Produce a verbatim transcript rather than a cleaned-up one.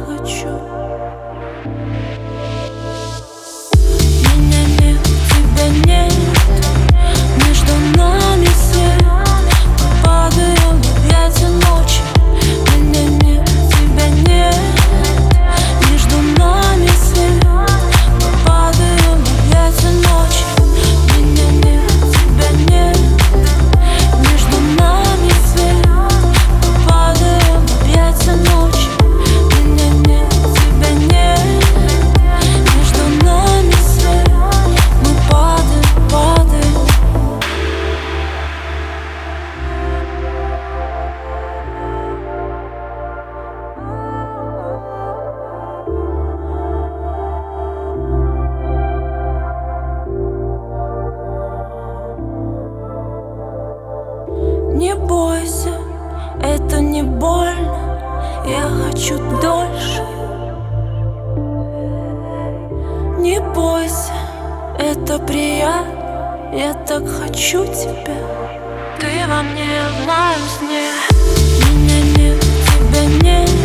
хочу. Меня нет, тебя нет, между нами свет. Мы падаем в объятия ночи. Меня нет, тебя нет, между нами свет. Мы падаем в объятия ночи. Меня нет, тебя нет, между нами свет. Мы падаем в объятия ночи. Меня нет, тебя нет, между нами свет. Мы падаем, падаем. Не бойся, это не больно, я хочу дольше. Не бойся, это приятно, я так хочу тебя. Ты во мне в моем сне. Меня нет, тебя нет.